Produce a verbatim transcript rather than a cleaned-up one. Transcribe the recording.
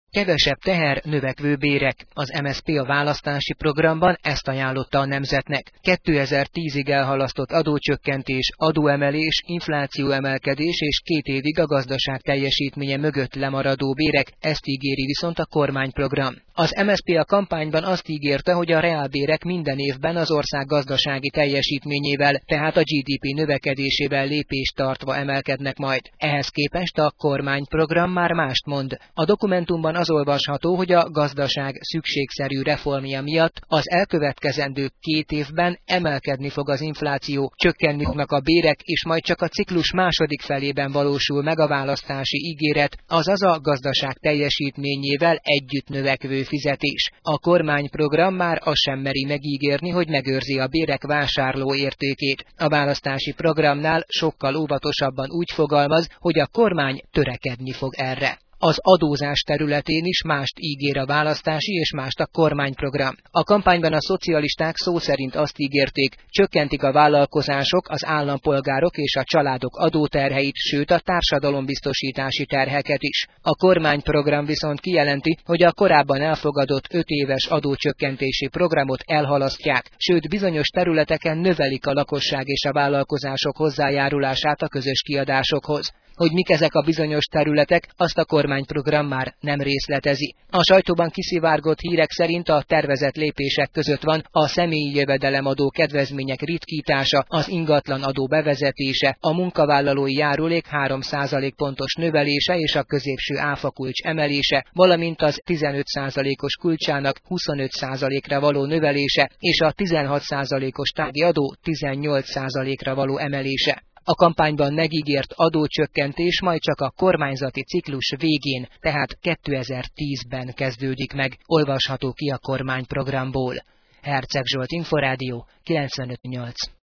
Kevesebb teher, növekvő bérek. Az em es zé pé a választási programban ezt ajánlotta a nemzetnek. kétezer-tízig elhalasztott adócsökkentés, adóemelés, inflációemelkedés és két évig a gazdaság teljesítménye mögött lemaradó bérek, ezt ígéri viszont a kormányprogram. Az em es zé pé a kampányban azt ígérte, hogy a reálbérek minden évben az ország gazdasági teljesítményével, tehát a gé dé pé növekedésével lépést tartva emelkednek majd. Ehhez képest a kormányprogram már mást mond. A dokumentumban az olvasható, hogy a gazdaság szükségszerű reformja miatt az elkövetkezendő két évben emelkedni fog az infláció, csökkenni fognak a bérek, és majd csak a ciklus második felében valósul meg a választási ígéret, azaz a gazdaság teljesítményével együtt növekvő fizetés. A kormányprogram már azt sem meri megígérni, hogy megőrzi a bérek vásárló értékét. A választási programnál sokkal óvatosabban úgy fogalmaz, hogy a kormány törekedni fog erre. Az adózás területén is mást ígér a választási és mást a kormányprogram. A kampányban a szocialisták szó szerint azt ígérték, csökkentik a vállalkozások, az állampolgárok és a családok adóterheit, sőt a társadalombiztosítási terheket is. A kormányprogram viszont kijelenti, hogy a korábban elfogadott öt éves adócsökkentési programot elhalasztják, sőt bizonyos területeken növelik a lakosság és a vállalkozások hozzájárulását a közös kiadásokhoz. Hogy mik ezek a bizonyos területek, azt a kormányprogram már nem részletezi. A sajtóban kiszivárgott hírek szerint a tervezett lépések között van a személyi jövedelemadó kedvezmények ritkítása, az ingatlan adó bevezetése, a munkavállalói járulék három százalékpontos növelése és a középső áfakulcs emelése, valamint az tizenöt százalékos kulcsának huszonöt százalékra való növelése és a tizenhat százalékos tárgyi adó tizennyolc százalékra való emelése. A kampányban megígért adócsökkentés majd csak a kormányzati ciklus végén, tehát kétezer-tízben kezdődik meg, olvasható ki a kormányprogramból. Herceg Zsolt, Inforádió, kilencvenöt nyolc.